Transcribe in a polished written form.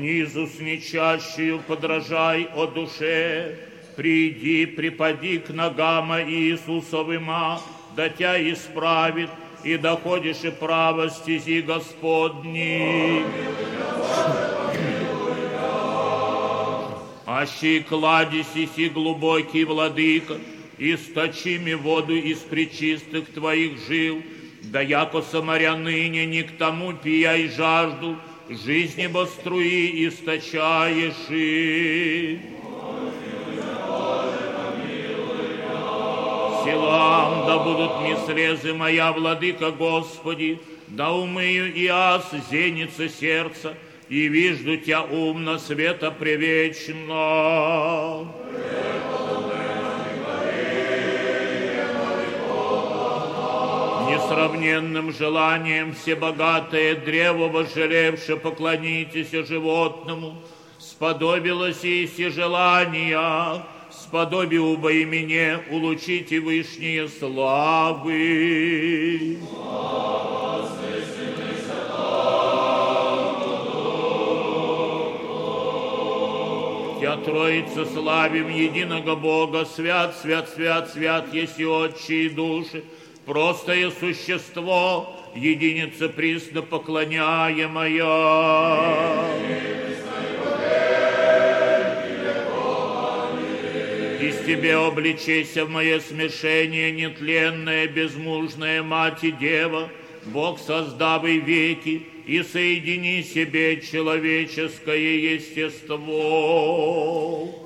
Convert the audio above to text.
снизу с нечащую подражай, о душе, приди, припади к ногам Иисусовыма, да тя исправит, и доходишь и право стези Господни. Аще кладезь си глубокий, владыка, источи ми воду из пречистых твоих жил, да яко самаря ныне не к тому пияй жажду, жизни бо струи источаешь и. Силам да будут мне слезы моя, владыка Господи, да умыю и аз зеница сердца, и вижду Тя умно света превечно. Несравненным желанием всебогатое древо возжелевше поклонитесь животному, сподобилось и все желания, сподоби убо и мне улучите вышние славы. Тя Троица славим единого Бога, свят, свят, свят, свят, есть и Отче и души, простое существо, единица присно поклоняемая. Из Тебе обличайся в мое смешение, нетленная, безмужная Мать и Дева, Бог, создавый веки, и соедини себе человеческое естество.